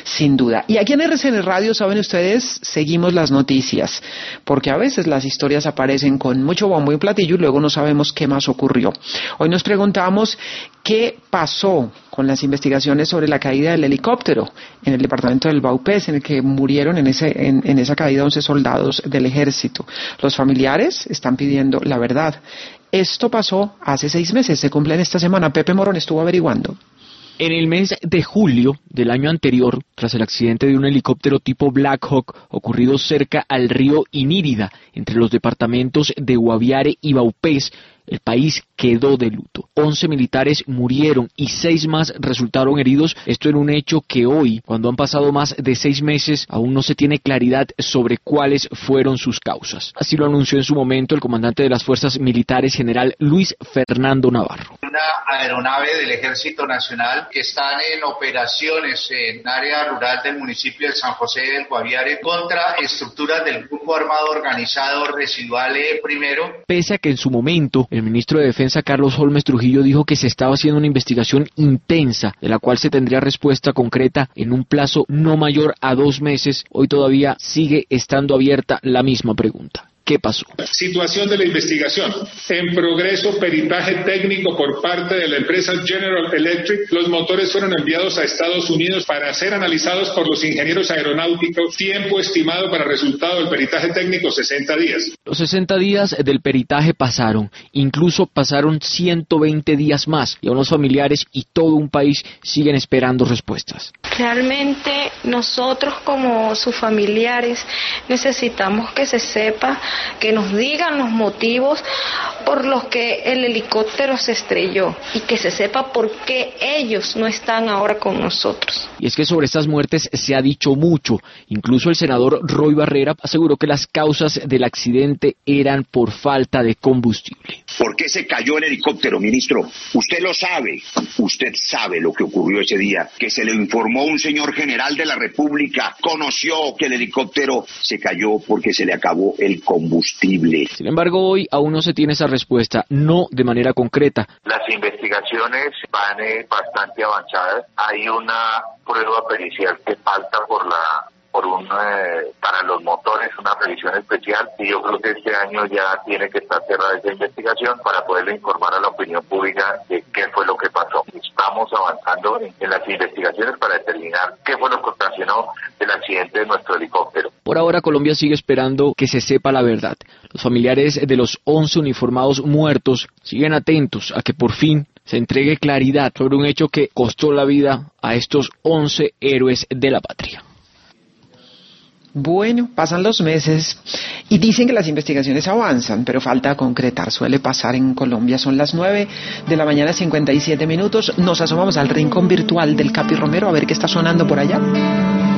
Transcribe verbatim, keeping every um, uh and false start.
sin duda. Y aquí en R C N Radio, saben ustedes, seguimos las noticias, porque a veces las historias aparecen con mucho bombo y platillo y luego no sabemos qué más ocurrió. Hoy nos preguntamos qué pasó con las investigaciones sobre la caída del helicóptero en el departamento del Vaupés, en el que murieron en, ese, en, en esa caída once soldados del ejército. Los familiares están pidiendo la verdad. Esto pasó hace seis meses, se cumple en esta semana. Pepe Morón estuvo averiguando. En el mes de julio del año anterior, tras el accidente de un helicóptero tipo Black Hawk ocurrido cerca al río Inírida, entre los departamentos de Guaviare y Vaupés, el país quedó de luto. Once militares murieron y seis más resultaron heridos. Esto en un hecho que hoy, cuando han pasado más de seis meses, aún no se tiene claridad sobre cuáles fueron sus causas. Así lo anunció en su momento el comandante de las fuerzas militares, general Luis Fernando Navarro. Una aeronave del Ejército Nacional que están en operaciones en área rural del municipio de San José del Guaviare contra estructuras del Grupo Armado Organizado Residual E Primero. Pese a que en su momento el ministro de Defensa Carlos Holmes Trujillo dijo que se estaba haciendo una investigación intensa, de la cual se tendría respuesta concreta en un plazo no mayor a dos meses, hoy todavía sigue estando abierta la misma pregunta. ¿Qué pasó? Situación de la investigación. En progreso, peritaje técnico por parte de la empresa General Electric. Los motores fueron enviados a Estados Unidos para ser analizados por los ingenieros aeronáuticos. Tiempo estimado para resultado del peritaje técnico, sesenta días. Los sesenta días del peritaje pasaron. Incluso pasaron ciento veinte días más. Y aún los familiares y todo un país siguen esperando respuestas. Realmente nosotros como sus familiares necesitamos que se sepa, que nos digan los motivos por los que el helicóptero se estrelló y que se sepa por qué ellos no están ahora con nosotros. Y es que sobre estas muertes se ha dicho mucho. Incluso el senador Roy Barrera aseguró que las causas del accidente eran por falta de combustible. ¿Por qué se cayó el helicóptero, ministro? Usted lo sabe. Usted sabe lo que ocurrió ese día, que se le informó un señor general de la República, conoció que el helicóptero se cayó porque se le acabó el combustible. Sin embargo, hoy aún no se tiene esa respuesta, no de manera concreta. Las investigaciones van eh, bastante avanzadas. Hay una prueba pericial que falta por la por un eh, para los motores, una revisión especial, y yo creo que este año ya tiene que estar cerrada esa investigación para poderle informar a la opinión pública de qué fue lo que pasó. Estamos avanzando en, en las investigaciones para determinar qué fue lo que ocasionó el accidente de nuestro helicóptero. Por ahora Colombia sigue esperando que se sepa la verdad. Los familiares de los once uniformados muertos siguen atentos a que por fin se entregue claridad sobre un hecho que costó la vida a estos once héroes de la patria. Bueno, pasan los meses y dicen que las investigaciones avanzan, pero falta concretar. Suele pasar en Colombia. Son las nueve de la mañana, cincuenta y siete minutos. Nos asomamos al rincón virtual del Capi Romero a ver qué está sonando por allá.